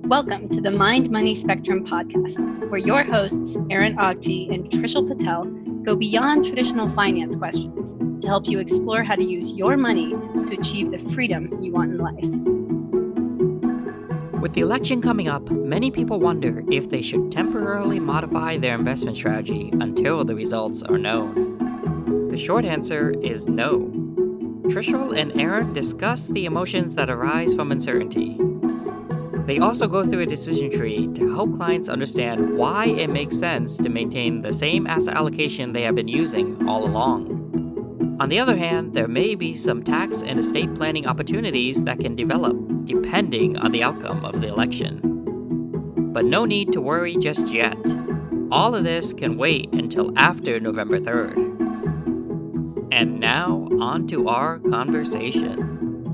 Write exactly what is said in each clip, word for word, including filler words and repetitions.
Welcome to the Mind Money Spectrum podcast, where your hosts, Aaron Ogti and Trishul Patel, go beyond traditional finance questions to help you explore how to use your money to achieve the freedom you want in life. With the election coming up, many people wonder if they should temporarily modify their investment strategy until the results are known. The short answer is no. Trishul and Aaron discuss the emotions that arise from uncertainty. They also go through a decision tree to help clients understand why it makes sense to maintain the same asset allocation they have been using all along. On the other hand, there may be some tax and estate planning opportunities that can develop depending on the outcome of the election. But no need to worry just yet. All of this can wait until after November third. And now, on to our conversation.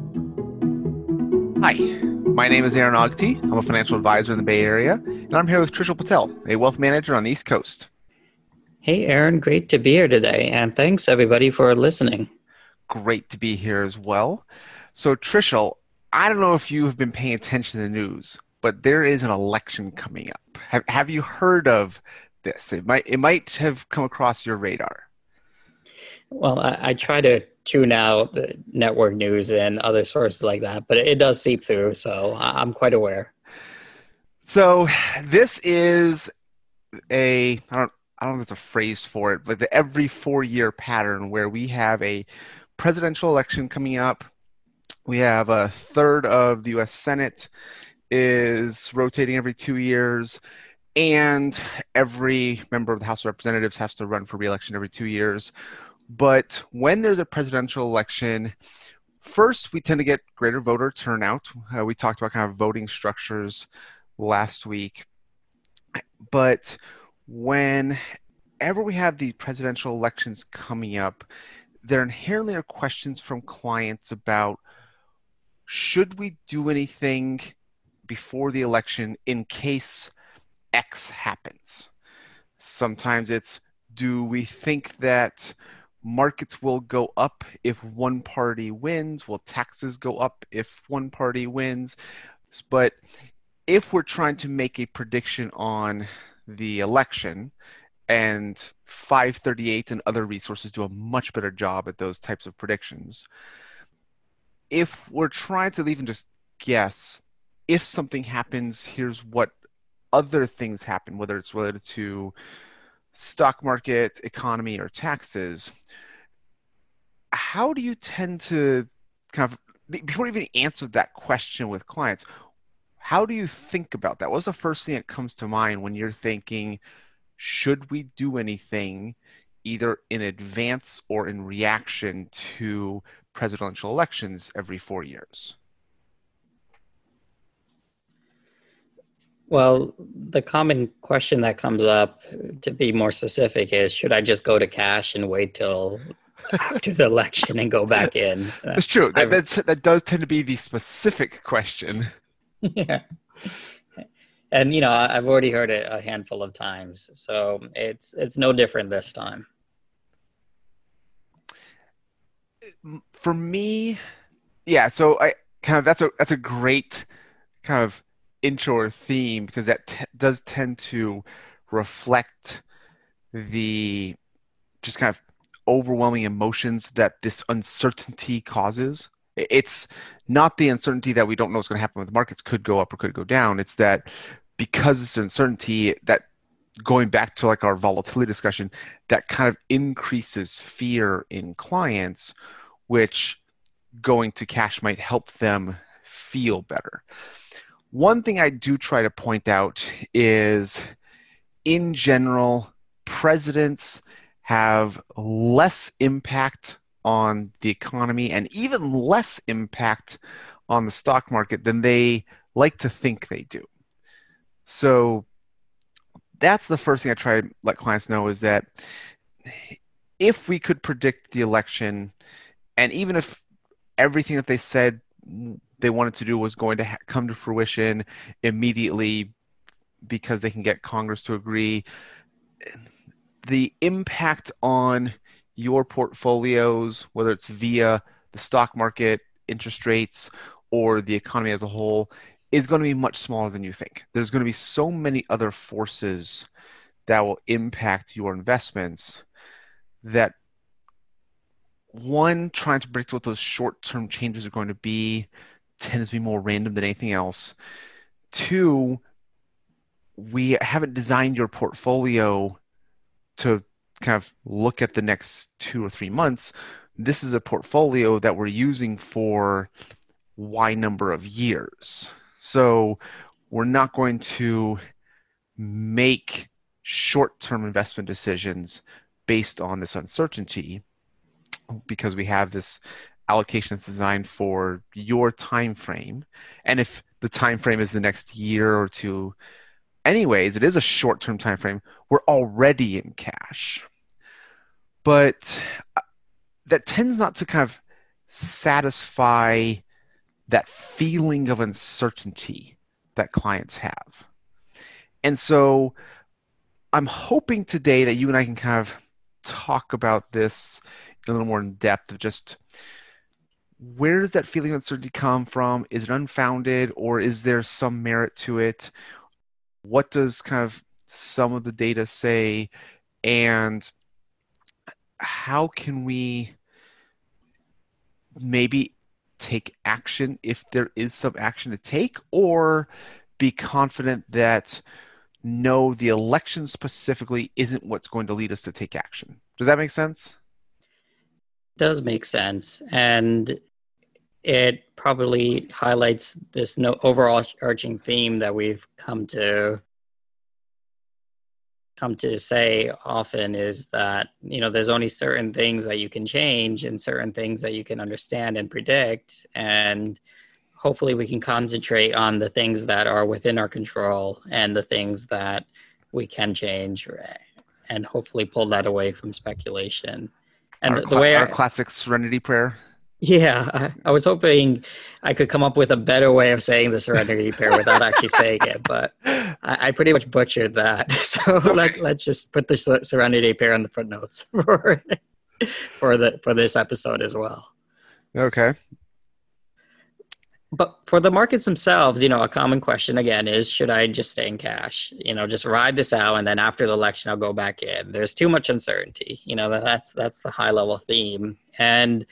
Hi, my name is Aaron Ogti. I'm a financial advisor in the Bay Area, and I'm here with Trishul Patel, a wealth manager on the East Coast. Hey, Aaron, great to be here today, and thanks everybody for listening. Great to be here as well. So, Trishul, I don't know if you have been paying attention to the news, but there is an election coming up. Have, have you heard of this? It might it might have come across your radar. Well, I, I try to tune out the network news and other sources like that, but it does seep through, so I'm quite aware. So this is a, I don't, I don't know if there's a phrase for it, but the every four-year pattern where we have a presidential election coming up. We have a third of the U S Senate is rotating every two years, and every member of the House of Representatives has to run for re-election every two years. But when there's a presidential election, first, we tend to get greater voter turnout. Uh, we talked about kind of voting structures last week. But whenever we have the presidential elections coming up, there inherently are questions from clients about, should we do anything before the election in case X happens? Sometimes it's, do we think that markets will go up if one party wins? Will taxes go up if one party wins? But if we're trying to make a prediction on the election, and five thirty-eight and other resources do a much better job at those types of predictions, if we're trying to even just guess, if something happens, here's what other things happen, whether it's related to stock market, economy, or taxes, how do you tend to kind of, before you even answer that question with clients, how do you think about that? What's the first thing that comes to mind when you're thinking, should we do anything either in advance or in reaction to presidential elections every four years? Well, the common question that comes up, to be more specific, is should I just go to cash and wait till after the election and go back in? It's true. That, that's, that does tend to be the specific question. Yeah. And, you know, I've already heard it a handful of times, so it's it's no different this time. For me, yeah, so I kind of, that's a that's a great kind of intro or theme, because that t- does tend to reflect the just kind of overwhelming emotions that this uncertainty causes. It's not the uncertainty that we don't know what's going to happen with the markets, could go up or could go down. It's that because it's uncertainty, that going back to like our volatility discussion, that kind of increases fear in clients, which going to cash might help them feel better. One thing I do try to point out is, in general, presidents have less impact on the economy and even less impact on the stock market than they like to think they do. So that's the first thing I try to let clients know, is that if we could predict the election, and even if everything that they said they wanted to do was going to ha- come to fruition immediately because they can get Congress to agree, the impact on your portfolios, whether it's via the stock market, interest rates, or the economy as a whole, is going to be much smaller than you think. There's going to be so many other forces that will impact your investments that, one, trying to predict what those short-term changes are going to be tends to be more random than anything else. Two, we haven't designed your portfolio to kind of look at the next two or three months. This is a portfolio that we're using for Y number of years. So we're not going to make short-term investment decisions based on this uncertainty, because we have this allocation that's designed for your time frame. And if the time frame is the next year or two, anyways, it is a short-term time frame, we're already in cash. But that tends not to kind of satisfy that feeling of uncertainty that clients have. And so I'm hoping today that you and I can kind of talk about this a little more in depth, of just where does that feeling of uncertainty come from? Is it unfounded, or is there some merit to it? What does kind of some of the data say? And how can we maybe take action if there is some action to take, or be confident that no, the election specifically isn't what's going to lead us to take action? Does that make sense? Does make sense, and it probably highlights this no overarching theme that we've come to come to say often, is that, you know, there's only certain things that you can change and certain things that you can understand and predict, and hopefully we can concentrate on the things that are within our control and the things that we can change, and hopefully pull that away from speculation. And our, the, the way our I, classic serenity prayer. Yeah, I, I was hoping I could come up with a better way of saying the serenity prayer without actually saying it, but I, I pretty much butchered that. So okay. let, let's just put the serenity prayer in the footnotes for for the for this episode as well. Okay. But for the markets themselves, you know, a common question again is, should I just stay in cash? You know, just ride this out, and then after the election, I'll go back in. There's too much uncertainty. You know, that's that's the high level theme. And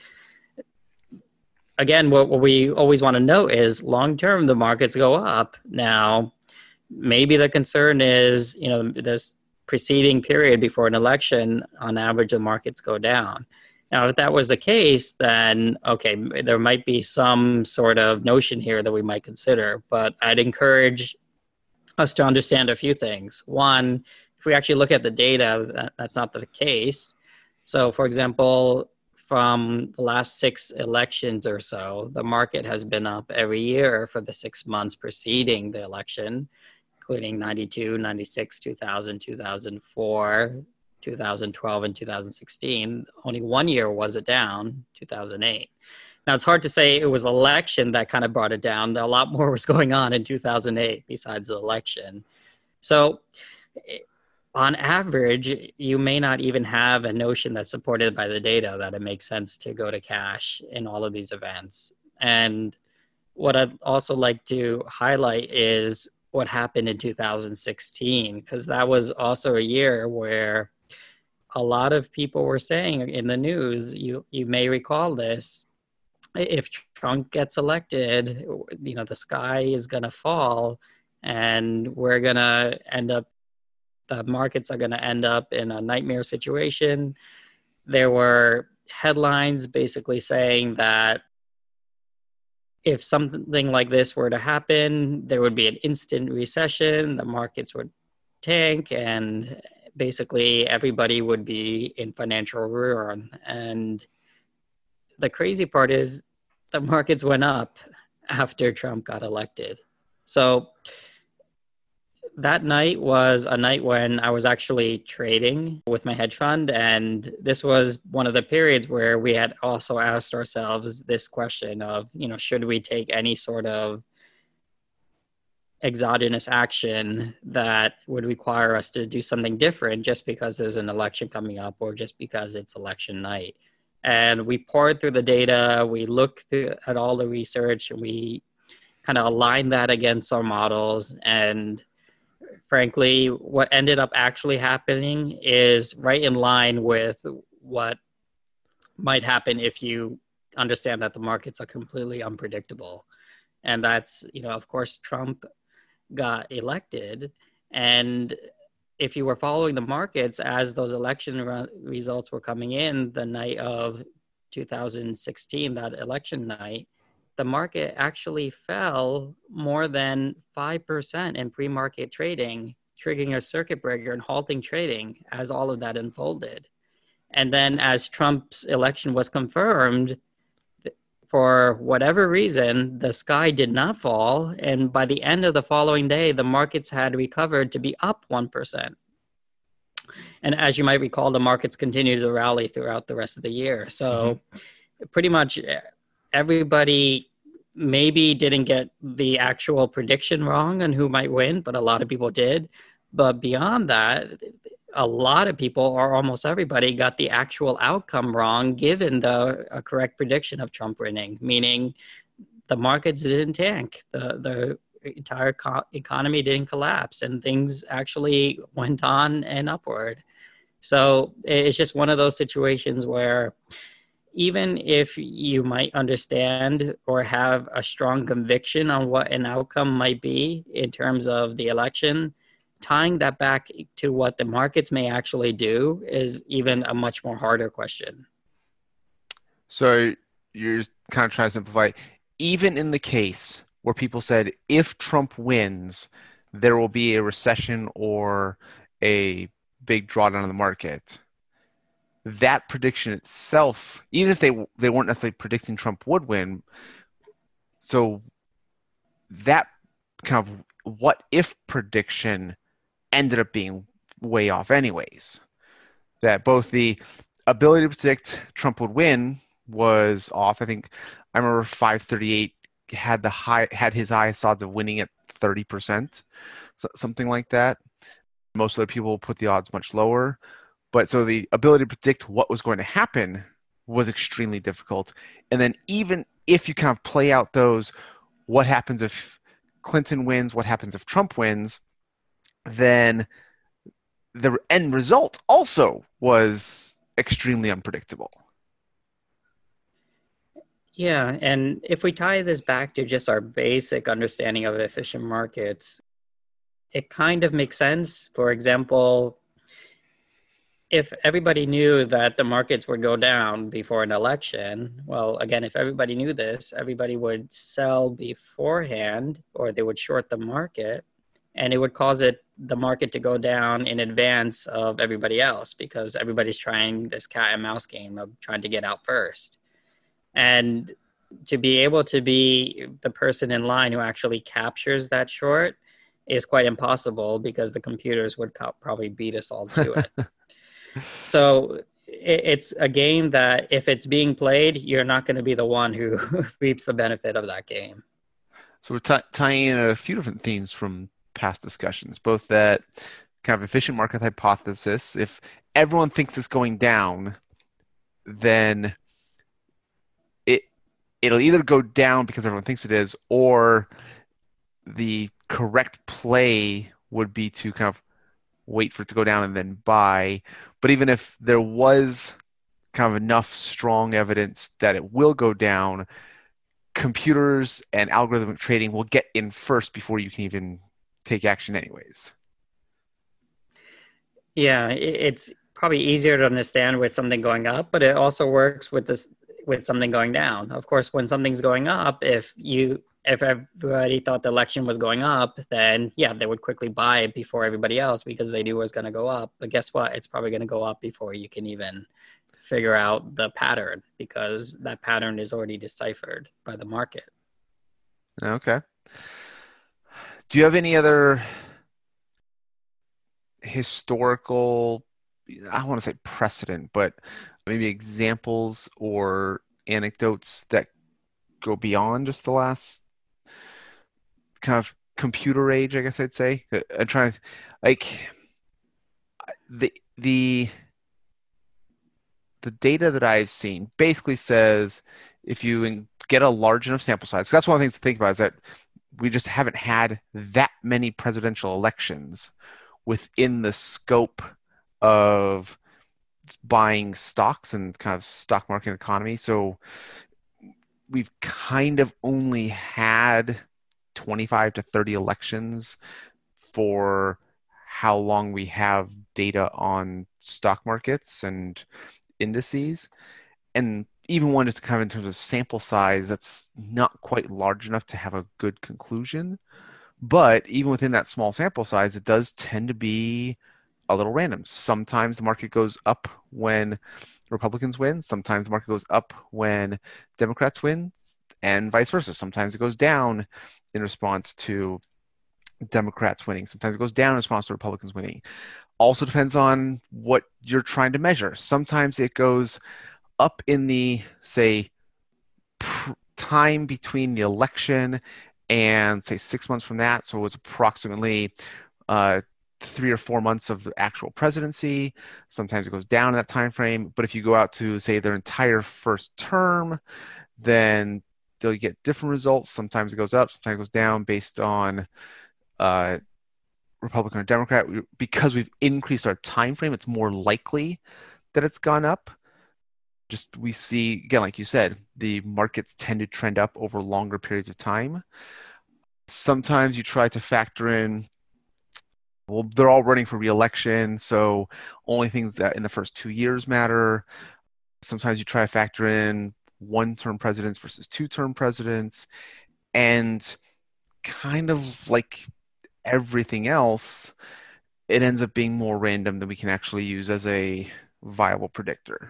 again, what, what we always want to note is long term, the markets go up. Now, maybe the concern is, you know, this preceding period before an election, on average, the markets go down. Now, if that was the case, then, okay, there might be some sort of notion here that we might consider, but I'd encourage us to understand a few things. One, if we actually look at the data, that, that's not the case. So, for example, from the last six elections or so, the market has been up every year for the six months preceding the election, including ninety-two, ninety-six, two thousand, two thousand four, two thousand twelve, and two thousand sixteen. Only one year was it down, two thousand eight. Now, it's hard to say it was election that kind of brought it down. A lot more was going on in two thousand eight besides the election. So on average, you may not even have a notion that's supported by the data that it makes sense to go to cash in all of these events. And what I'd also like to highlight is what happened in two thousand sixteen, because that was also a year where a lot of people were saying in the news, you you may recall this, if Trump gets elected, you know, the sky is going to fall and we're going to end up, the markets are going to end up in a nightmare situation. There were headlines basically saying that if something like this were to happen, there would be an instant recession, the markets would tank, and basically everybody would be in financial ruin. And the crazy part is the markets went up after Trump got elected. So that night was a night when I was actually trading with my hedge fund. And this was one of the periods where we had also asked ourselves this question of, you know, should we take any sort of exogenous action that would require us to do something different just because there's an election coming up or just because it's election night. And we poured through the data, we looked through at all the research, and we kind of align that against our models. And frankly, what ended up actually happening is right in line with what might happen if you understand that the markets are completely unpredictable. And that's, you know, of course, Trump got elected. And if you were following the markets as those election re- results were coming in the night of two thousand sixteen, that election night, the market actually fell more than five percent in pre-market trading, triggering a circuit breaker and halting trading as all of that unfolded. And then as Trump's election was confirmed, for whatever reason, the sky did not fall. And by the end of the following day, the markets had recovered to be up one percent. And as you might recall, the markets continued to rally throughout the rest of the year. So mm-hmm. pretty much everybody maybe didn't get the actual prediction wrong on who might win, but a lot of people did. But beyond that, a lot of people, or almost everybody, got the actual outcome wrong given the a correct prediction of Trump winning, meaning the markets didn't tank. The, the entire co- economy didn't collapse, and things actually went on and upward. So it's just one of those situations where even if you might understand or have a strong conviction on what an outcome might be in terms of the election, tying that back to what the markets may actually do is even a much more harder question. So you're kind of trying to simplify, even in the case where people said, if Trump wins, there will be a recession or a big drawdown in the market, that prediction itself, even if they they weren't necessarily predicting Trump would win, so that kind of what if prediction ended up being way off anyways. That both the ability to predict Trump would win was off. I think I remember five thirty-eight had the high had his highest odds of winning at thirty percent, so, something like that. Most other people put the odds much lower. But so the ability to predict what was going to happen was extremely difficult. And then even if you kind of play out those, what happens if Clinton wins, what happens if Trump wins, then the end result also was extremely unpredictable. Yeah, and if we tie this back to just our basic understanding of efficient markets, it kind of makes sense. For example, if everybody knew that the markets would go down before an election, well, again, if everybody knew this, everybody would sell beforehand or they would short the market. And it would cause it the market to go down in advance of everybody else because everybody's trying this cat and mouse game of trying to get out first. And to be able to be the person in line who actually captures that short is quite impossible because the computers would co- probably beat us all to it. So it, it's a game that if it's being played, you're not going to be the one who reaps the benefit of that game. So we're t- tying in a few different themes from past discussions, both that kind of efficient market hypothesis. If everyone thinks it's going down, then it it'll either go down because everyone thinks it is, or the correct play would be to kind of wait for it to go down and then buy. But even if there was kind of enough strong evidence that it will go down, computers and algorithmic trading will get in first before you can even take action anyways. Yeah, it's probably easier to understand with something going up, but it also works with this with something going down. Of course, when something's going up, if you if everybody thought the election was going up, then yeah, they would quickly buy it before everybody else because they knew it was going to go up. But guess what? It's probably going to go up before you can even figure out the pattern because that pattern is already deciphered by the market. Okay. Do you have any other historical, I don't want to say precedent, but maybe examples or anecdotes that go beyond just the last kind of computer age, I guess I'd say? I'm trying to, like, the the the data that I've seen basically says if you get a large enough sample size, so that's one of the things to think about is that we just haven't had that many presidential elections within the scope of buying stocks and kind of stock market economy. So we've kind of only had twenty-five to thirty elections for how long we have data on stock markets and indices. And even one just kind of in terms of sample size, that's not quite large enough to have a good conclusion. But even within that small sample size, it does tend to be a little random. Sometimes the market goes up when Republicans win. Sometimes the market goes up when Democrats win, and vice versa. Sometimes it goes down in response to Democrats winning. Sometimes it goes down in response to Republicans winning. Also depends on what you're trying to measure. Sometimes it goes up in the, say, pr- time between the election and, say, six months from that. So it was approximately uh, three or four months of the actual presidency. Sometimes it goes down in that time frame. But if you go out to, say, their entire first term, then they'll get different results. Sometimes it goes up, sometimes it goes down based on uh, Republican or Democrat. Because we've increased our time frame, it's more likely that it's gone up. Just we see, again, like you said, the markets tend to trend up over longer periods of time. Sometimes you try to factor in, well, they're all running for re-election, so only things that in the first two years matter. Sometimes you try to factor in one-term presidents versus two-term presidents. And kind of like everything else, it ends up being more random than we can actually use as a viable predictor.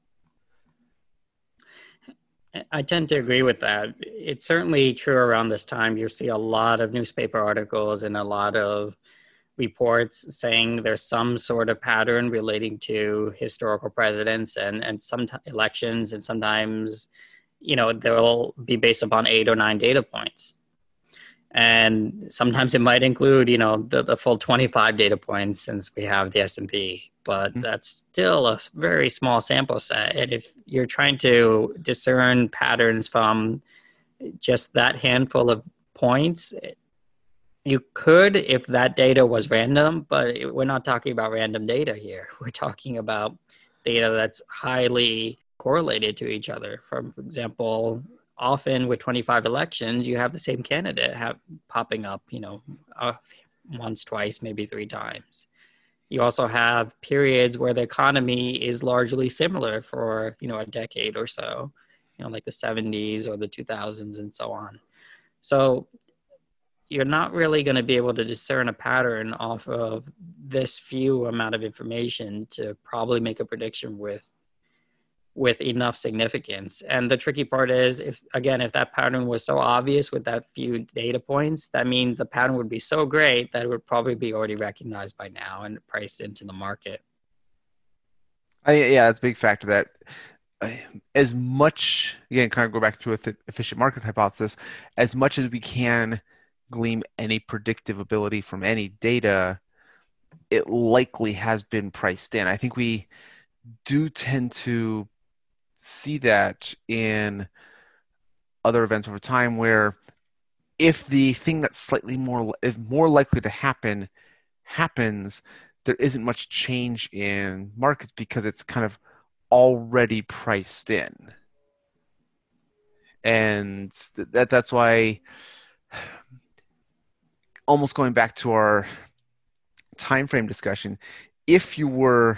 I tend to agree with that. It's certainly true around this time. You see a lot of newspaper articles and a lot of reports saying there's some sort of pattern relating to historical presidents and, and some t- elections. And sometimes, you know, they'll be based upon eight or nine data points. And sometimes it might include, you know, the, the full twenty-five data points since we have the S and P, but mm-hmm. that's still a very small sample set. And if you're trying to discern patterns from just that handful of points, you could if that data was random, but we're not talking about random data here. We're talking about data that's highly correlated to each other. For example, often with twenty-five elections, you have the same candidate have popping up, you know, uh, once, twice, maybe three times. You also have periods where the economy is largely similar for, you know, a decade or so, you know, like the seventies or the two thousands and so on. So you're not really going to be able to discern a pattern off of this few amount of information to probably make a prediction with with enough significance. And the tricky part is, if again, if that pattern was so obvious with that few data points, that means the pattern would be so great that it would probably be already recognized by now and priced into the market. I, yeah, that's a big factor. That uh, as much, again, kind of go back to an efficient market hypothesis, as much as we can glean any predictive ability from any data, it likely has been priced in. I think we do tend to see that in other events over time, where if the thing that's slightly more is more likely to happen happens, there isn't much change in markets because it's kind of already priced in. And that that's why, almost going back to our time frame discussion, if you were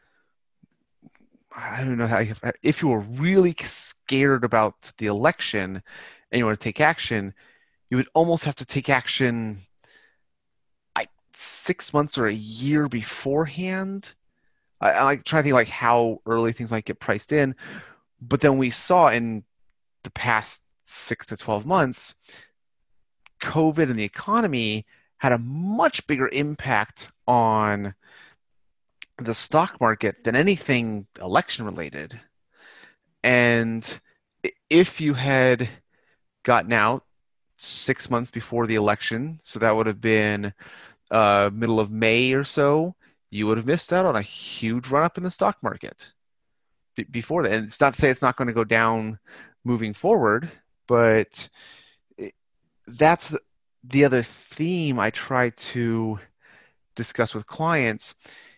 I don't know how, if you were really scared about the election and you want to take action, you would almost have to take action like six months or a year beforehand. I, I like trying to think like how early things might get priced in. But then we saw in the past six to twelve months, COVID and the economy had a much bigger impact on the stock market than anything election related. And if you had gotten out six months before the election, so that would have been uh, middle of May or so, you would have missed out on a huge run up in the stock market b- before that. And it's not to say it's not going to go down moving forward, but it, that's the, the other theme I try to discuss with clients,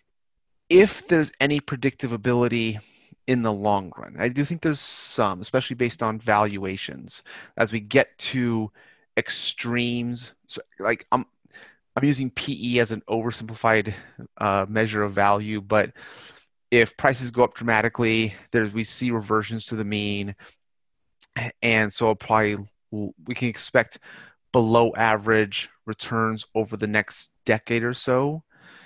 if there's any predictability in the long run. I do think there's some, especially based on valuations. As we get to extremes, like I'm, I'm using P E as an oversimplified uh, measure of value, but if prices go up dramatically, there's we see reversions to the mean, and so probably we can expect below average returns over the next decade or so.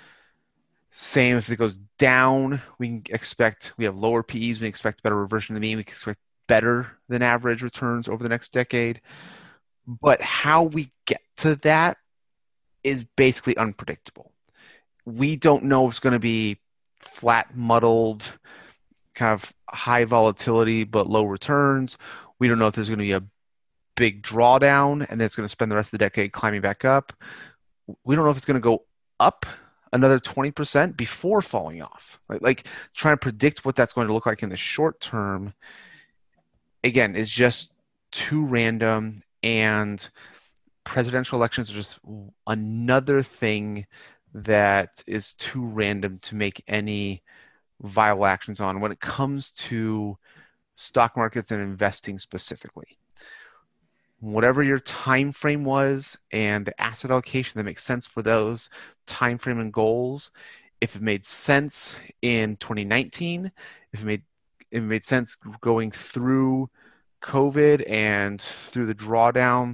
Same if it goes down, we can expect, we have lower P Es, we expect better reversion to the mean, we can expect better than average returns over the next decade. But how we get to that is basically unpredictable. We don't know if it's going to be flat, muddled, kind of high volatility, but low returns. We don't know if there's going to be a big drawdown and then it's going to spend the rest of the decade climbing back up. We don't know if it's going to go up another twenty percent before falling off. Like, like trying to predict what that's going to look like in the short term, again, is just too random, and presidential elections are just another thing that is too random to make any viable actions on when it comes to stock markets and investing specifically. Whatever your time frame was and the asset allocation that makes sense for those time frame and goals, if it made sense in twenty nineteen, if it made if it made sense going through COVID and through the drawdown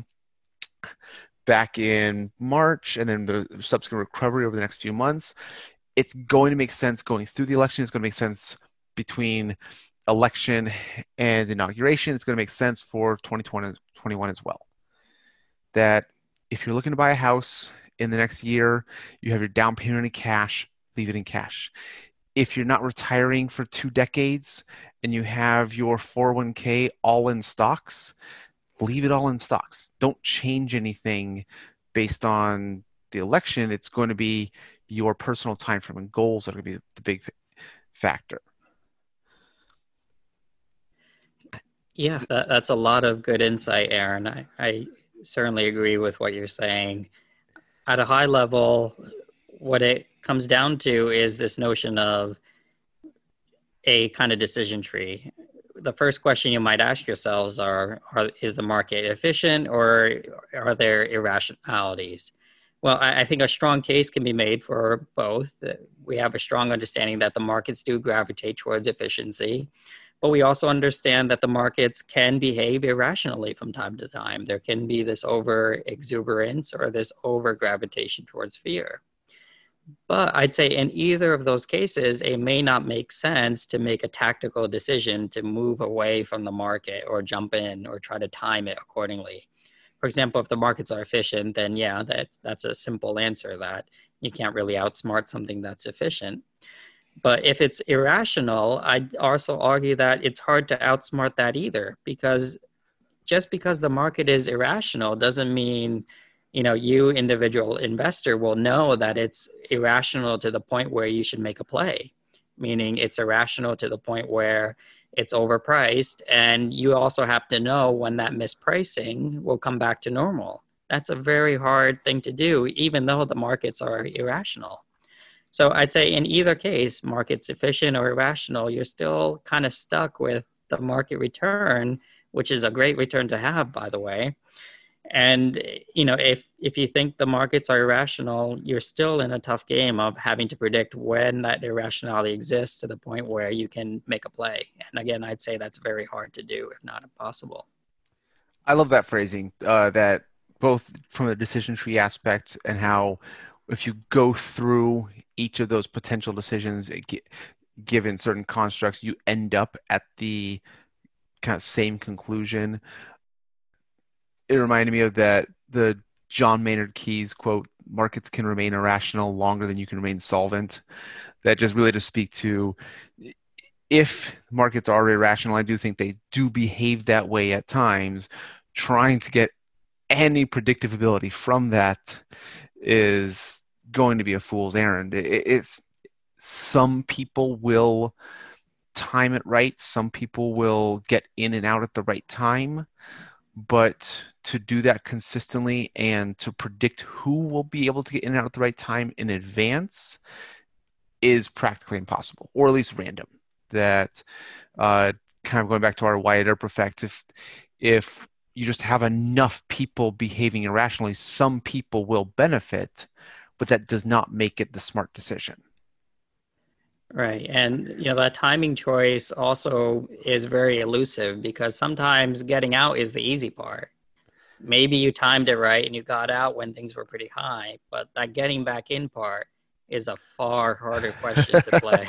back in March and then the subsequent recovery over the next few months, it's going to make sense going through the election. It's going to make sense between election and inauguration. It's going to make sense for twenty twenty-one as well. That if you're looking to buy a house in the next year, you have your down payment in cash, leave it in cash. If you're not retiring for two decades and you have your four oh one k all in stocks, leave it all in stocks. Don't change anything based on the election. It's going to be your personal time frame and goals that are going to be the big factor. Yeah, that, that's a lot of good insight, Aaron. I, I certainly agree with what you're saying. At a high level, what it comes down to is this notion of a kind of decision tree. The first question you might ask yourselves are, are is the market efficient or are there irrationalities? Well, I, I think a strong case can be made for both. We have a strong understanding that the markets do gravitate towards efficiency, but we also understand that the markets can behave irrationally from time to time. There can be this over exuberance or this over gravitation towards fear. But I'd say in either of those cases, it may not make sense to make a tactical decision to move away from the market or jump in or try to time it accordingly. For example, if the markets are efficient, then yeah, that, that's a simple answer that you can't really outsmart something that's efficient. But if it's irrational, I'd also argue that it's hard to outsmart that either, because just because the market is irrational doesn't mean, you know, you individual investor will know that it's irrational to the point where you should make a play, meaning it's irrational to the point where it's overpriced. And you also have to know when that mispricing will come back to normal. That's a very hard thing to do, even though the markets are irrational. So I'd say in either case, markets efficient or irrational, you're still kind of stuck with the market return, which is a great return to have, by the way. And, you know, if, if you think the markets are irrational, you're still in a tough game of having to predict when that irrationality exists to the point where you can make a play. And again, I'd say that's very hard to do, if not impossible. I love that phrasing, uh, that both from the decision tree aspect and how if you go through each of those potential decisions, given certain constructs, you end up at the kind of same conclusion. It reminded me of that, the John Maynard Keynes quote, markets can remain irrational longer than you can remain solvent. That just really to speak to, if markets are irrational, I do think they do behave that way at times. Trying to get any predictability from that is going to be a fool's errand. It, it's some people will time it right. Some people will get in and out at the right time. But to do that consistently and to predict who will be able to get in and out at the right time in advance is practically impossible, or at least random. That uh, kind of going back to our Wyatt Earp effect, if if you just have enough people behaving irrationally, some people will benefit, but that does not make it the smart decision. Right. And, you know, that timing choice also is very elusive, because sometimes getting out is the easy part. Maybe you timed it right and you got out when things were pretty high, but that getting back in part is a far harder question to play.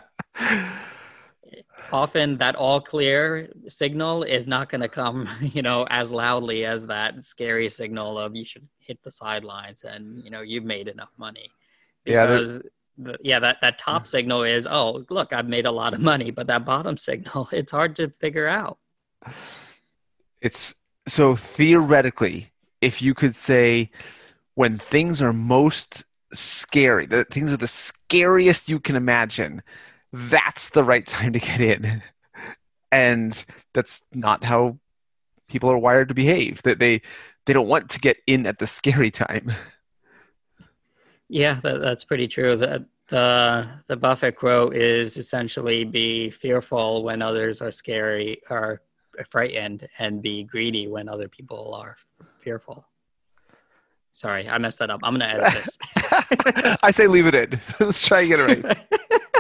Often that all clear signal is not going to come, you know, as loudly as that scary signal of you should hit the sidelines and, you know, you've made enough money. Because yeah, the, yeah that, that top signal is, oh, look, I've made a lot of money. But that bottom signal, it's hard to figure out. It's so theoretically, if you could say when things are most scary, the things are the scariest you can imagine, that's the right time to get in. And that's not how people are wired to behave. That they they don't want to get in at the scary time. Yeah, that, that's pretty true. The, the the Buffett quote is essentially be fearful when others are scary or frightened, and be greedy when other people are fearful. Sorry, I messed that up. I'm going to edit this. I say leave it in. Let's try and get it right.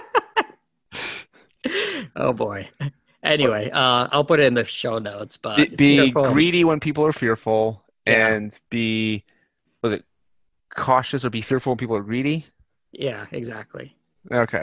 Oh boy. Anyway, uh, I'll put it in the show notes. But be, be greedy when people are fearful, yeah. and be was it cautious or be fearful when people are greedy? Yeah, exactly. Okay.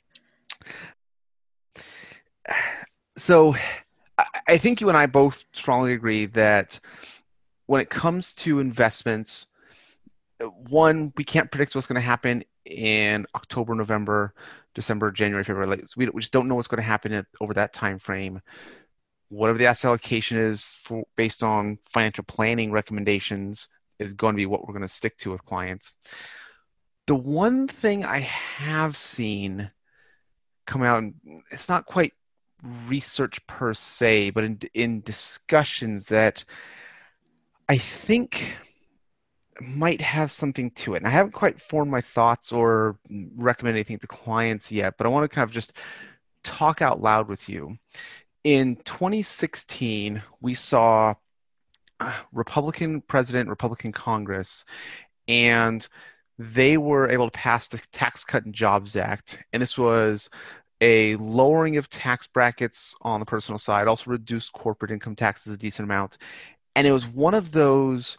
So, I think you and I both strongly agree that when it comes to investments, one, we can't predict what's going to happen in October, November, December, January, February. Like, we, we just don't know what's going to happen at, over that time frame. Whatever the asset allocation is for, based on financial planning recommendations is going to be what we're going to stick to with clients. The one thing I have seen come out, and it's not quite research per se, but in, in discussions that I think might have something to it. And I haven't quite formed my thoughts or recommend anything to clients yet, but I want to kind of just talk out loud with you. In twenty sixteen, we saw Republican president, Republican Congress, and they were able to pass the Tax Cut and Jobs Act. And this was a lowering of tax brackets on the personal side, also reduced corporate income taxes a decent amount. And it was one of those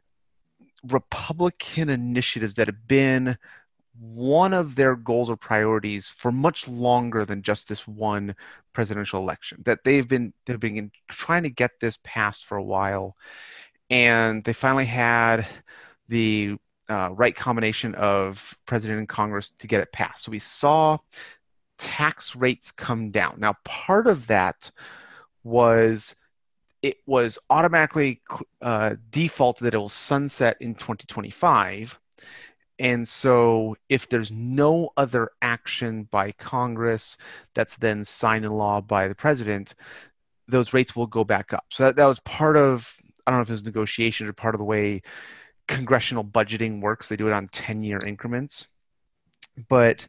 Republican initiatives that have been one of their goals or priorities for much longer than just this one presidential election. That they've been they've been trying to get this passed for a while, and they finally had the uh, right combination of president and Congress to get it passed. So we saw tax rates come down. Now, part of that was it was automatically uh, defaulted that it will sunset in twenty twenty-five. And so if there's no other action by Congress that's then signed into law by the president, those rates will go back up. So that, that was part of, I don't know if it was negotiation or part of the way congressional budgeting works. They do it on ten-year increments. But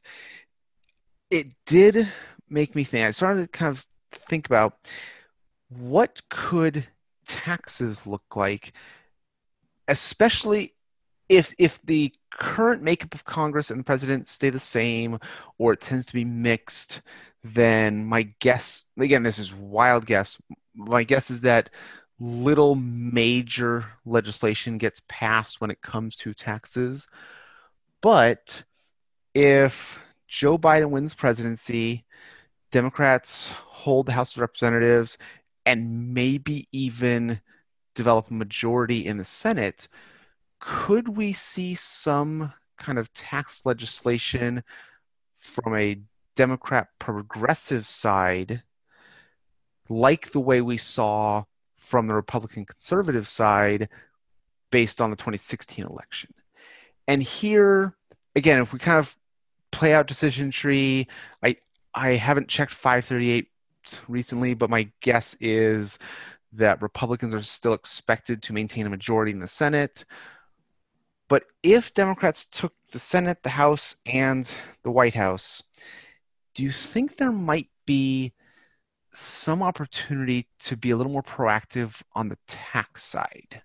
it did make me think, I started to kind of think about what could taxes look like, especially if if the current makeup of Congress and the president stay the same, or it tends to be mixed. Then my guess, again, this is wild guess, my guess is that little major legislation gets passed when it comes to taxes. But if Joe Biden wins presidency, Democrats hold the House of Representatives, and maybe even develop a majority in the Senate, could we see some kind of tax legislation from a Democrat progressive side, like the way we saw from the Republican conservative side based on the twenty sixteen election? And here, again, if we kind of play out decision tree, I I haven't checked five thirty-eight recently, but my guess is that Republicans are still expected to maintain a majority in the Senate. But if Democrats took the Senate, the House, and the White House, do you think there might be some opportunity to be a little more proactive on the tax side?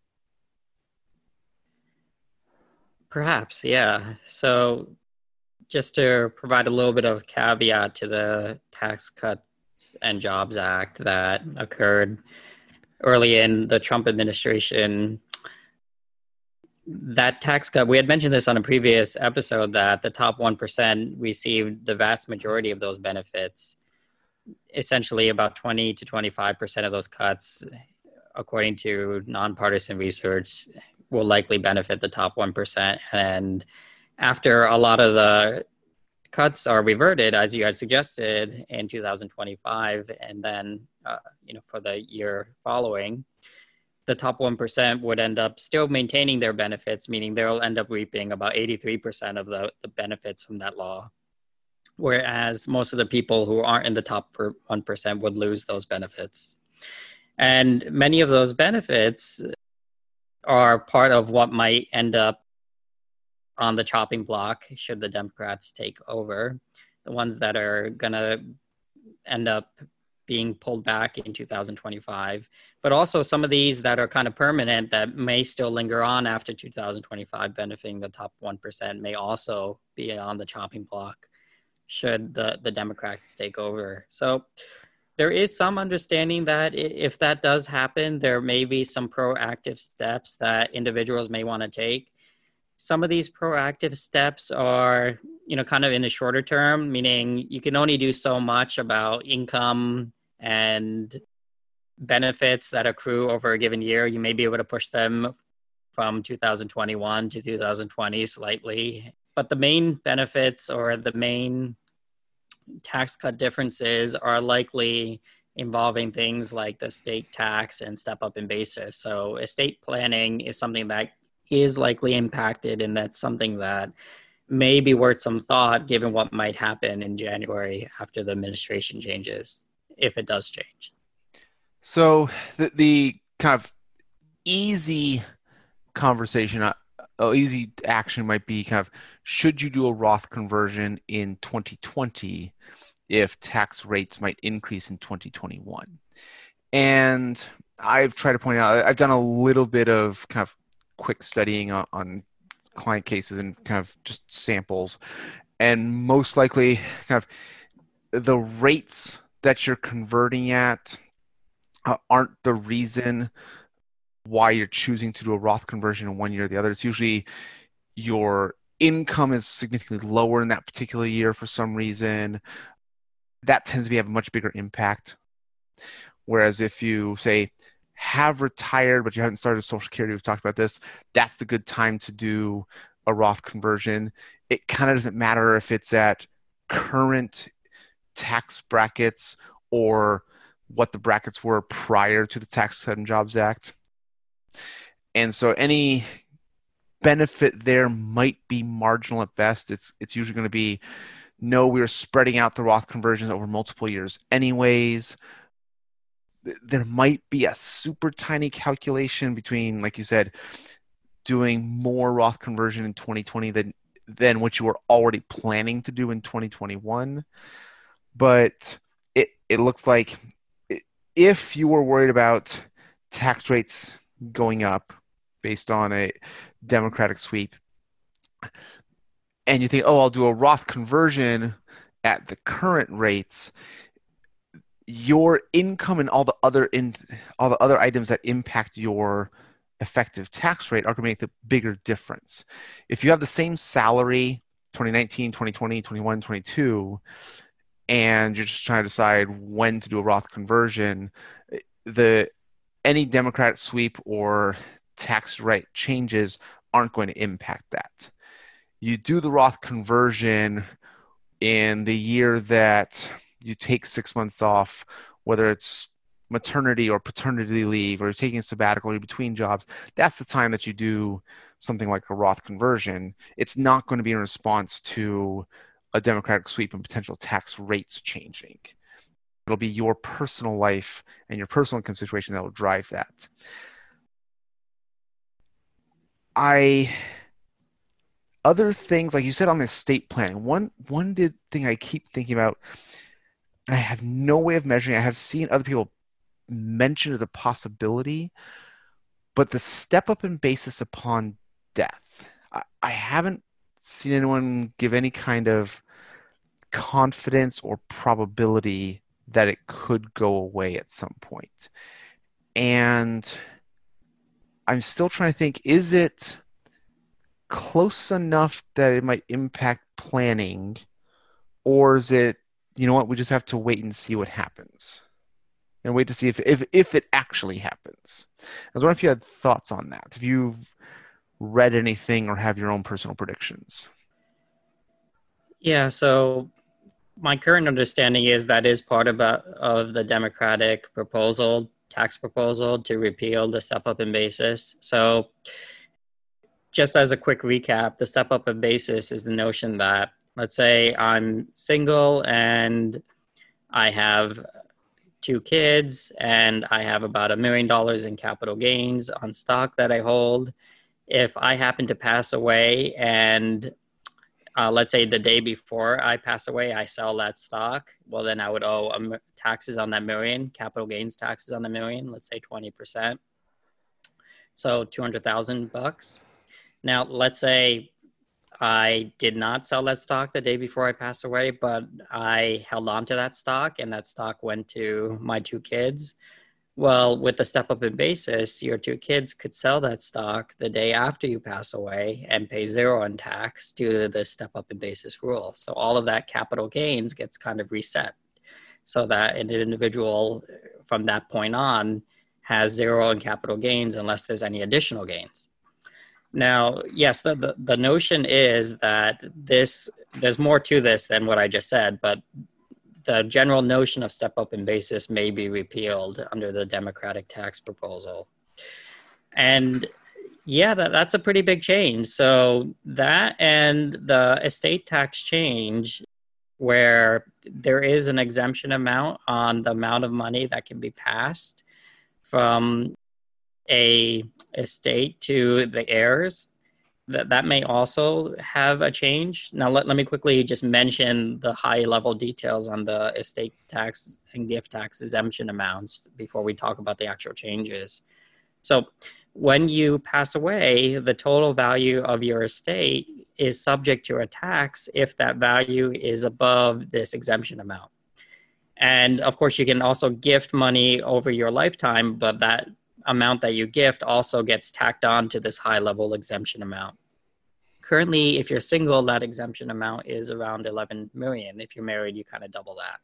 Perhaps, yeah. So just to provide a little bit of caveat to the Tax Cuts and Jobs Act that occurred early in the Trump administration, that tax cut, we had mentioned this on a previous episode, that the top one percent received the vast majority of those benefits. Essentially about twenty to twenty-five percent of those cuts, according to nonpartisan research, will likely benefit the top one percent. And after a lot of the cuts are reverted, as you had suggested, in two thousand twenty-five, and then uh, you know, for the year following, the top one percent would end up still maintaining their benefits, meaning they'll end up reaping about eighty-three percent of the, the benefits from that law. Whereas most of the people who aren't in the top one percent would lose those benefits. And many of those benefits are part of what might end up on the chopping block should the Democrats take over. The ones that are going to end up being pulled back in two thousand twenty-five, but also some of these that are kind of permanent that may still linger on after two thousand twenty-five, benefiting the top one percent, may also be on the chopping block should the, the Democrats take over. So there is some understanding that if that does happen, there may be some proactive steps that individuals may want to take. Some of these proactive steps are, you know, kind of in the shorter term, meaning you can only do so much about income and benefits that accrue over a given year. You may be able to push them from two thousand twenty-one to two thousand twenty slightly. But the main benefits or the main tax cut differences are likely involving things like the state tax and step up in basis. So estate planning is something that is likely impacted, and that's something that may be worth some thought given what might happen in January after the administration changes, if it does change. So the, the kind of easy conversation, uh, uh, easy action might be kind of, should you do a Roth conversion in twenty twenty if tax rates might increase in twenty twenty-one? And I've tried to point out, I've done a little bit of kind of quick studying on, on client cases and kind of just samples. And most likely kind of the rates that you're converting at uh, aren't the reason why you're choosing to do a Roth conversion in one year or the other. It's usually your income is significantly lower in that particular year for some reason. That tends to be, have a much bigger impact. Whereas if you say have retired but you haven't started Social Security, we've talked about this, that's the good time to do a Roth conversion. It kind of doesn't matter if it's at current tax brackets or what the brackets were prior to the Tax Cuts and Jobs Act. And so any benefit there might be marginal at best. It's it's usually going to be, no, we're spreading out the Roth conversions over multiple years anyways. There might be a super tiny calculation between, like you said, doing more Roth conversion in twenty twenty than, than what you were already planning to do in twenty twenty-one. But it, it looks like if you were worried about tax rates going up based on a Democratic sweep, and you think, oh, I'll do a Roth conversion at the current rates, your income and all the other in all the other items that impact your effective tax rate are going to make the bigger difference. If you have the same salary, twenty nineteen, twenty twenty, twenty-one, twenty-two, and you're just trying to decide when to do a Roth conversion, the any Democratic sweep or tax rate changes aren't going to impact that. You do the Roth conversion in the year that you take six months off, whether it's maternity or paternity leave or you're taking a sabbatical or you're between jobs. That's the time that you do something like a Roth conversion. It's not going to be in response to a Democratic sweep and potential tax rates changing. It'll be your personal life and your personal income situation that will drive that. I, other things, like you said on the estate planning, one, one did thing I keep thinking about, and I have no way of measuring, I have seen other people mention as a possibility, but the step up in basis upon death. I, I haven't seen anyone give any kind of confidence or probability that it could go away at some point. And I'm still trying to think, is it close enough that it might impact planning, or is it, you know what, we just have to wait and see what happens and wait to see if if, if it actually happens. I was wondering if you had thoughts on that, if you've read anything or have your own personal predictions. Yeah, so my current understanding is that is part of, a, of the Democratic proposal, tax proposal to repeal the step-up in basis. So just as a quick recap, the step-up in basis is the notion that, let's say I'm single and I have two kids and I have about a million dollars in capital gains on stock that I hold. If I happen to pass away and Uh, let's say the day before I pass away, I sell that stock, well, then I would owe um, taxes on that million, capital gains taxes on the million, let's say twenty percent. So two hundred thousand bucks. Now, let's say I did not sell that stock the day before I pass away, but I held on to that stock and that stock went to my two kids. Well, with the step up in basis, your two kids could sell that stock the day after you pass away and pay zero in tax due to the step up in basis rule. So all of that capital gains gets kind of reset so that an individual from that point on has zero in capital gains unless there's any additional gains. Now, yes, the, the, the notion is that this, there's more to this than what I just said, but the general notion of step up in basis may be repealed under the Democratic tax proposal. And yeah, that, that's a pretty big change. So that and the estate tax change, where there is an exemption amount on the amount of money that can be passed from a estate to the heirs, that that may also have a change. Now, let, let me quickly just mention the high level details on the estate tax and gift tax exemption amounts before we talk about the actual changes. So when you pass away, the total value of your estate is subject to a tax if that value is above this exemption amount. And of course, you can also gift money over your lifetime, but that amount that you gift also gets tacked on to this high level exemption amount. Currently, if you're single, that exemption amount is around eleven million. If you're married, you kind of double that.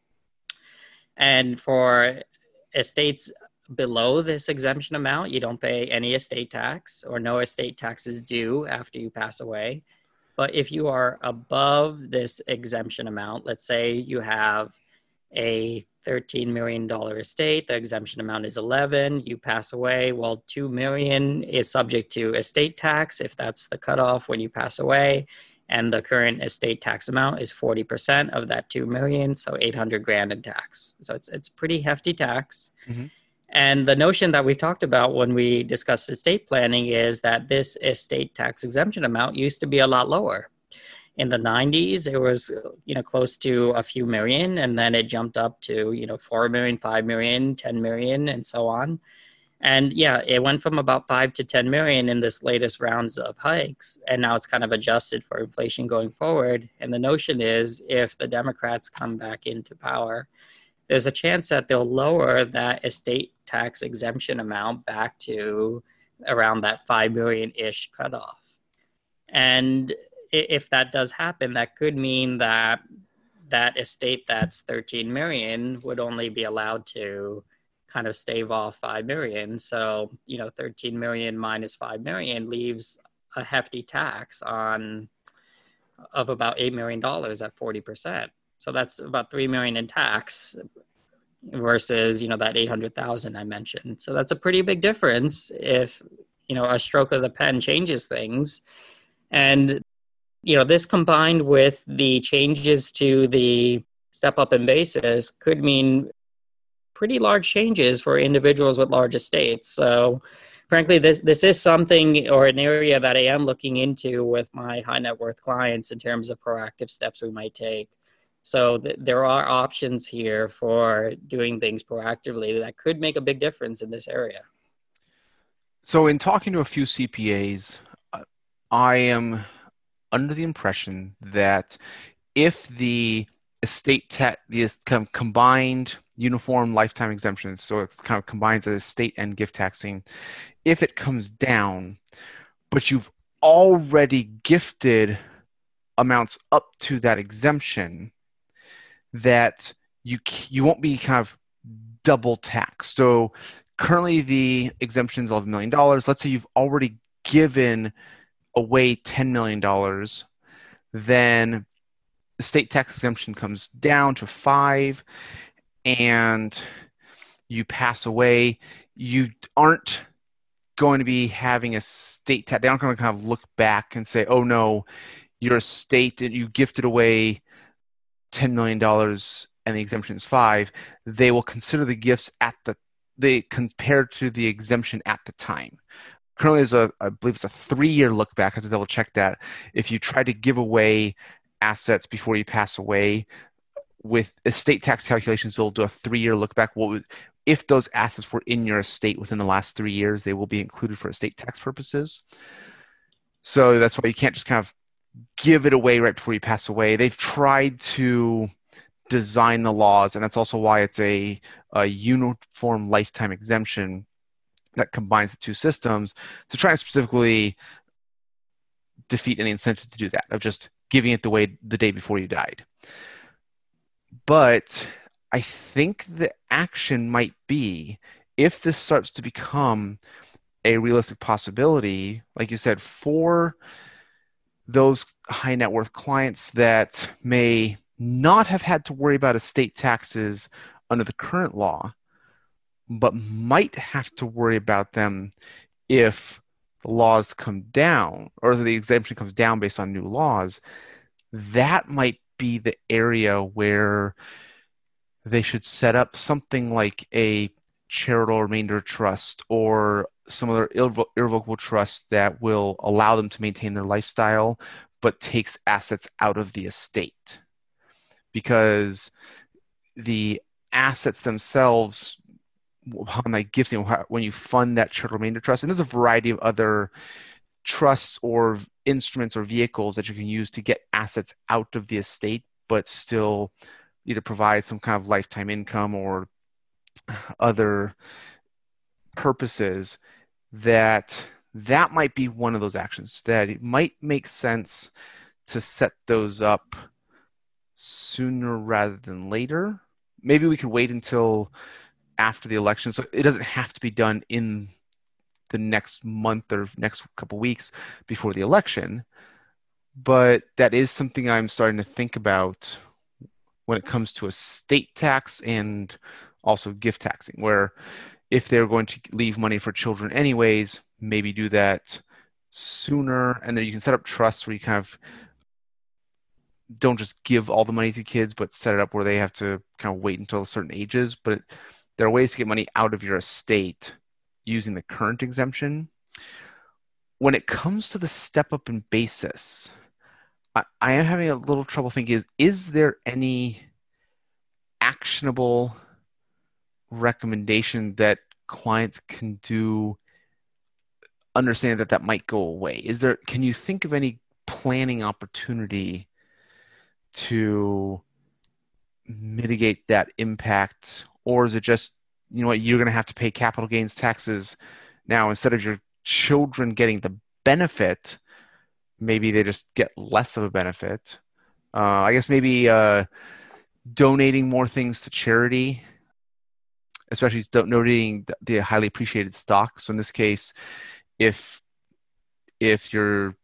And for estates below this exemption amount, you don't pay any estate tax or no estate taxes due after you pass away. But if you are above this exemption amount, let's say you have a thirteen million dollars estate, the exemption amount is eleven, you pass away, well, two million is subject to estate tax if that's the cutoff when you pass away, and the current estate tax amount is forty percent of that two million, so eight hundred grand in tax. So it's it's pretty hefty tax. Mm-hmm. And the notion that we've talked about when we discussed estate planning is that this estate tax exemption amount used to be a lot lower. In the nineties, it was, you know, close to a few million, and then it jumped up to, you know, four million, five million, ten million, and so on. And yeah, it went from about five to ten million in this latest rounds of hikes, and now it's kind of adjusted for inflation going forward. And the notion is if the Democrats come back into power, there's a chance that they'll lower that estate tax exemption amount back to around that five million-ish cutoff. And if that does happen, that could mean that that estate that's thirteen million would only be allowed to kind of stave off five million. So, you know, thirteen million minus five million leaves a hefty tax on of about eight million dollars at forty percent. So that's about three million in tax versus, you know, that eight hundred thousand I mentioned. So that's a pretty big difference if, you know, a stroke of the pen changes things. And you know, this combined with the changes to the step up in basis could mean pretty large changes for individuals with large estates. So frankly, this this is something or an area that I am looking into with my high net worth clients in terms of proactive steps we might take. So th- there are options here for doing things proactively that could make a big difference in this area. So in talking to a few C P As, uh, I am under the impression that if the estate tax, the kind of combined uniform lifetime exemptions, so it kind of combines the estate and gift taxing, if it comes down, but you've already gifted amounts up to that exemption, that you you won't be kind of double taxed. So currently the exemption is eleven million dollars. Let's say you've already given away ten million dollars, then the state tax exemption comes down to five and you pass away. You aren't going to be having a state tax. They aren't going to kind of look back and say, oh no, your estate, you gifted away ten million dollars and the exemption is five. They will consider the gifts at the, they compared to the exemption at the time. Currently, there's a, I believe it's a three-year look back. I have to double check that. If you try to give away assets before you pass away, with estate tax calculations, they'll do a three-year look back. What would, if those assets were in your estate within the last three years, they will be included for estate tax purposes. So that's why you can't just kind of give it away right before you pass away. They've tried to design the laws, and that's also why it's a, a uniform lifetime exemption that combines the two systems to try and specifically defeat any incentive to do that, of just giving it away the day before you died. But I think the action might be, if this starts to become a realistic possibility, like you said, for those high net worth clients that may not have had to worry about estate taxes under the current law, but might have to worry about them if the laws come down or the exemption comes down based on new laws, that might be the area where they should set up something like a charitable remainder trust or some other irrevo- irrevocable trust that will allow them to maintain their lifestyle but takes assets out of the estate. Because the assets themselves, upon that gifting, when you fund that charitable remainder trust, and there's a variety of other trusts or instruments or vehicles that you can use to get assets out of the estate but still either provide some kind of lifetime income or other purposes, that that might be one of those actions that it might make sense to set those up sooner rather than later. Maybe we could wait until after the election, so it doesn't have to be done in the next month or next couple weeks before the election. But that is something I'm starting to think about when it comes to estate tax and also gift taxing, where if they're going to leave money for children anyways, maybe do that sooner. And then you can set up trusts where you kind of don't just give all the money to kids, but set it up where they have to kind of wait until certain ages. But it, there are ways to get money out of your estate using the current exemption. When it comes to the step up in basis, I, I am having a little trouble thinking, is, is there any actionable recommendation that clients can do, understand that that might go away? Is there, can you think of any planning opportunity to mitigate that impact? Or is it just, you know what, you're going to have to pay capital gains taxes now instead of your children getting the benefit? Maybe they just get less of a benefit. Uh, I guess maybe uh, donating more things to charity, especially donating the highly appreciated stock. So in this case, if if you're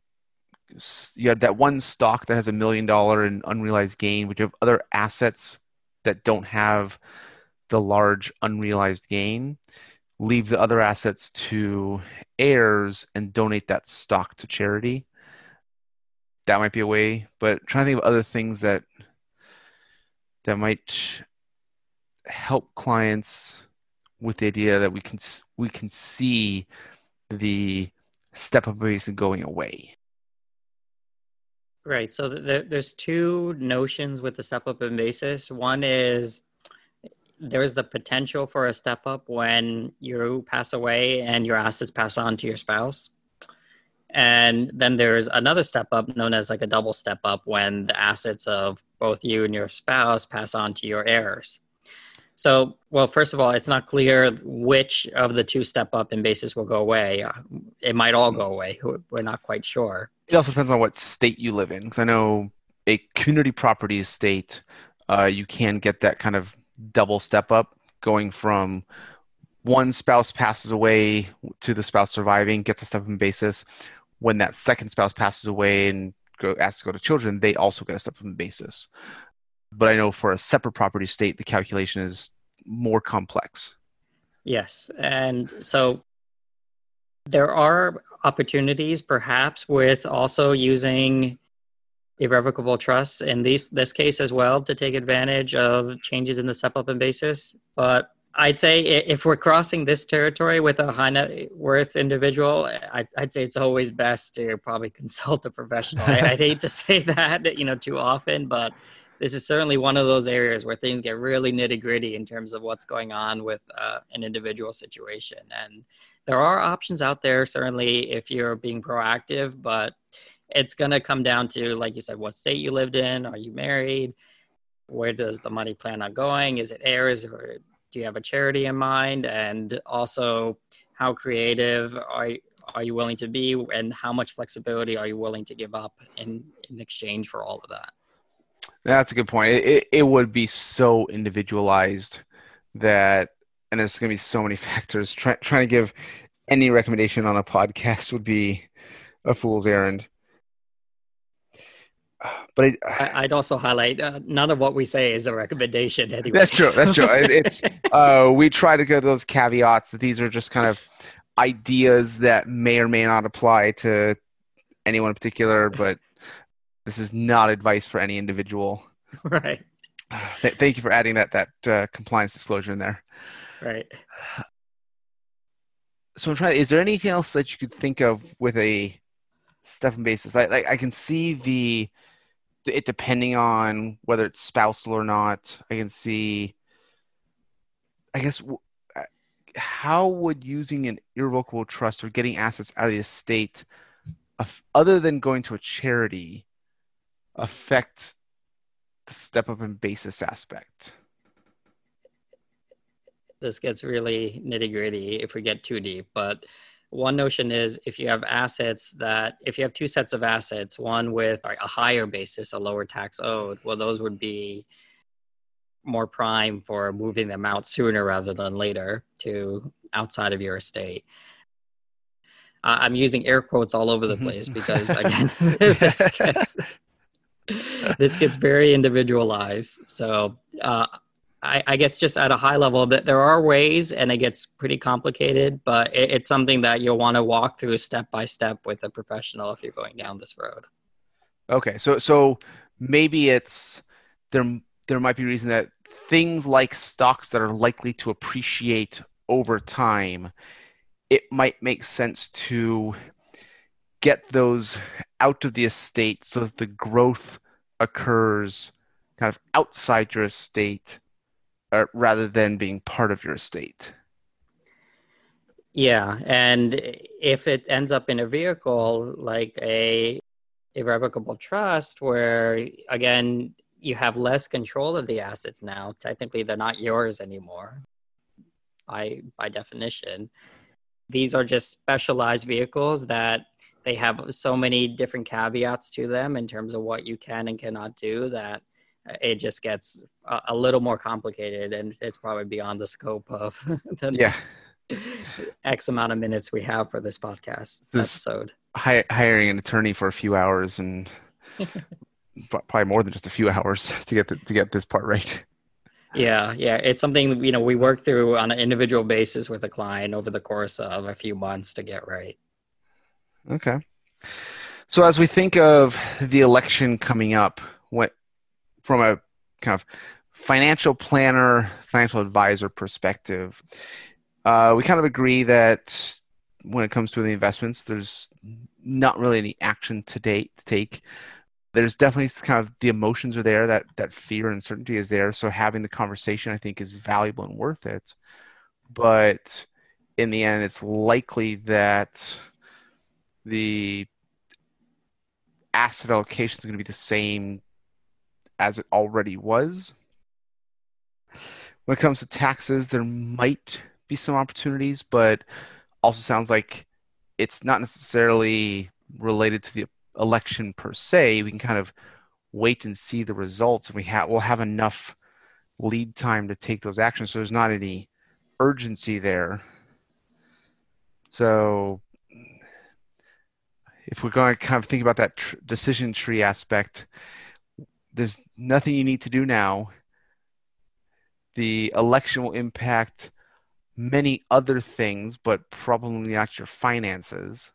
you have that one stock that has a million dollar in unrealized gain, but you have other assets that don't have the large unrealized gain, leave the other assets to heirs and donate that stock to charity. That might be a way, but trying to think of other things that that might help clients with the idea that we can we can see the step-up basis going away? Right. So th- there's two notions with the step-up in basis. One is there's the potential for a step-up when you pass away and your assets pass on to your spouse. And then there's another step up known as like a double step up when the assets of both you and your spouse pass on to your heirs. So, well, first of all, it's not clear which of the two step up in basis will go away. It might all go away. We're not quite sure. It also depends on what state you live in. Because I know a community property state, uh, you can get that kind of double step up going from one spouse passes away to the spouse surviving, gets a step up in basis. When that second spouse passes away and go, asks to go to children, they also get a step up in basis. But I know for a separate property state, the calculation is more complex. Yes. And so there are opportunities perhaps with also using irrevocable trusts in these, this case as well to take advantage of changes in the step up in basis. But I'd say if we're crossing this territory with a high net worth individual, I'd, I'd say it's always best to probably consult a professional. I, I'd hate to say that, you know, too often, but this is certainly one of those areas where things get really nitty gritty in terms of what's going on with uh, an individual situation. And there are options out there, certainly, if you're being proactive, but it's going to come down to, like you said, what state you lived in. Are you married? Where does the money plan on going? Is it heirs, or do you have a charity in mind? And also, how creative are you, are you willing to be, and how much flexibility are you willing to give up in, in exchange for all of that? That's a good point. It, it, it would be so individualized that, and there's going to be so many factors. Try, trying to give any recommendation on a podcast would be a fool's errand. But I, I'd also highlight uh, none of what we say is a recommendation anyway. That's true. That's true. It's uh, we try to go to those caveats that these are just kind of ideas that may or may not apply to anyone in particular, but this is not advice for any individual. Right. Th- thank you for adding that that uh, compliance disclosure in there. Right. So I'm trying. Is there anything else that you could think of with a step-up basis? I like I can see the it depending on whether it's spousal or not. I can see. I guess how would using an irrevocable trust or getting assets out of the estate, other than going to a charity, affect the step-up in basis aspect? This gets really nitty-gritty if we get too deep, but one notion is if you have assets that, if you have two sets of assets, one with a higher basis, a lower tax owed, well, those would be more prime for moving them out sooner rather than later to outside of your estate. Uh, I'm using air quotes all over the place because, again, this gets, this gets very individualized. So uh, I, I guess just at a high level, that there are ways, and it gets pretty complicated, but it, it's something that you'll want to walk through step by step with a professional if you're going down this road. Okay, so so maybe it's there. There might be a reason that things like stocks that are likely to appreciate over time, it might make sense to get those out of the estate so that the growth occurs kind of outside your estate uh, rather than being part of your estate. Yeah, and if it ends up in a vehicle like a irrevocable trust where, again, you have less control of the assets now, technically they're not yours anymore by by definition. These are just specialized vehicles that they have so many different caveats to them in terms of what you can and cannot do that it just gets a, a little more complicated, and it's probably beyond the scope of the yeah. X amount of minutes we have for this podcast this episode. Hi- hiring an attorney for a few hours and probably more than just a few hours to get the, to get this part right. Yeah, yeah, it's something, you know, we work through on an individual basis with a client over the course of a few months to get right. Okay. So as we think of the election coming up, what from a kind of financial planner, financial advisor perspective, uh, we kind of agree that when it comes to the investments, there's not really any action to date to take. There's definitely kind of the emotions are there, that that fear and uncertainty is there. So having the conversation, I think, is valuable and worth it. But in the end, it's likely that the asset allocation is going to be the same as it already was. When it comes to taxes, there might be some opportunities, but also sounds like it's not necessarily related to the election per se. We can kind of wait and see the results, and we have we'll have enough lead time to take those actions. So there's not any urgency there. So if we're going to kind of think about that tr- decision tree aspect, there's nothing you need to do now. The election will impact many other things, but probably not your finances.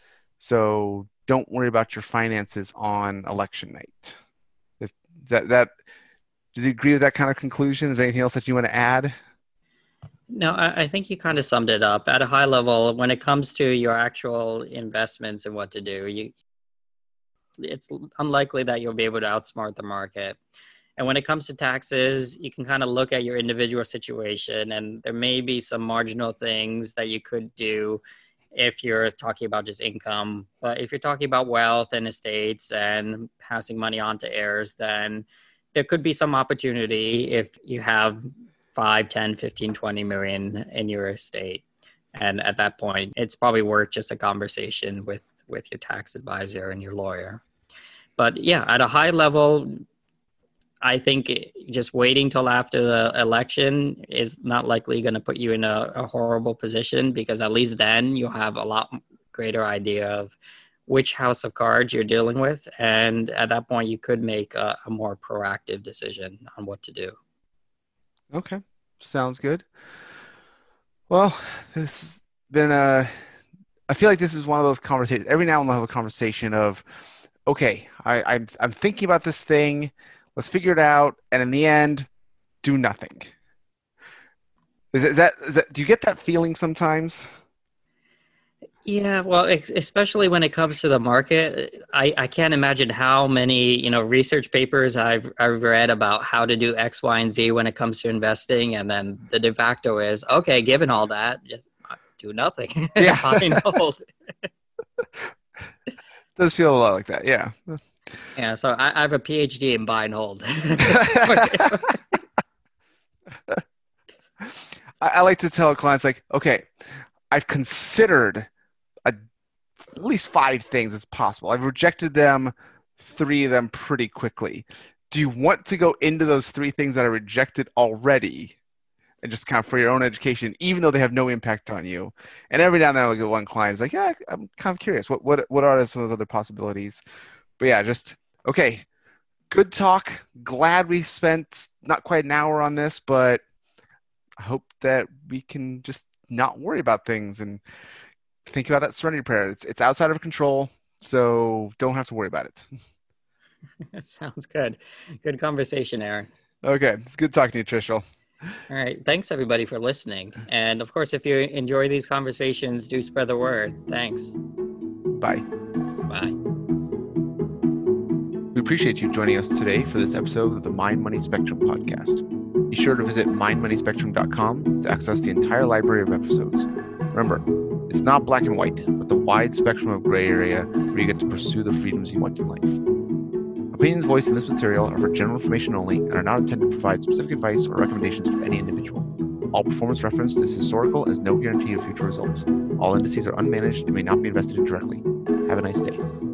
So don't worry about your finances on election night. If that that does you agree with that kind of conclusion? Is there anything else that you want to add? No, I, I think you kind of summed it up. At a high level, when it comes to your actual investments and what to do, you it's unlikely that you'll be able to outsmart the market. And when it comes to taxes, you can kind of look at your individual situation, and there may be some marginal things that you could do if you're talking about just income. But if you're talking about wealth and estates and passing money on to heirs, then there could be some opportunity if you have five, ten, fifteen, twenty million in your estate. And at that point, it's probably worth just a conversation with, with your tax advisor and your lawyer. But yeah, at a high level, I think just waiting till after the election is not likely going to put you in a, a horrible position, because at least then you'll have a lot greater idea of which house of cards you're dealing with. And at that point, you could make a, a more proactive decision on what to do. Okay. Sounds good. Well, this has been a, I feel like this is one of those conversations. Every now and then I'll have a conversation of, okay, I, I'm, I'm thinking about this thing. Let's figure it out, and in the end, do nothing. Is, is, that, is that? Do you get that feeling sometimes? Yeah, well, especially when it comes to the market, I, I can't imagine how many you know research papers I've I've read about how to do X, Y, and Z when it comes to investing, and then the de facto is, okay, given all that, just do nothing. Yeah. Buy and hold. Does feel a lot like that, yeah. Yeah, so I, I have a P H D in buy and hold. I, I like to tell clients, like, okay, I've considered a, at least five things as possible. I've rejected them, three of them pretty quickly. Do you want to go into those three things that I rejected already, and just kind of for your own education, even though they have no impact on you? And every now and then I'll get one client who's like, yeah, I'm kind of curious. What what what are some of those other possibilities? But yeah, just, okay, good talk. Glad we spent not quite an hour on this, but I hope that we can just not worry about things and think about that serenity prayer. It's it's outside of control, so don't have to worry about it. Sounds good. Good conversation, Aaron. Okay, it's good talking to you, Trishul. All right. Thanks, everybody, for listening. And of course, if you enjoy these conversations, do spread the word. Thanks. Bye. Bye. We appreciate you joining us today for this episode of the Mind Money Spectrum podcast. Be sure to visit mind money spectrum dot com to access the entire library of episodes. Remember, it's not black and white, but the wide spectrum of gray area where you get to pursue the freedoms you want in life. Opinions voiced in this material are for general information only and are not intended to provide specific advice or recommendations for any individual. All performance referenced is historical and is no guarantee of future results. All indices are unmanaged and may not be invested in directly. Have a nice day.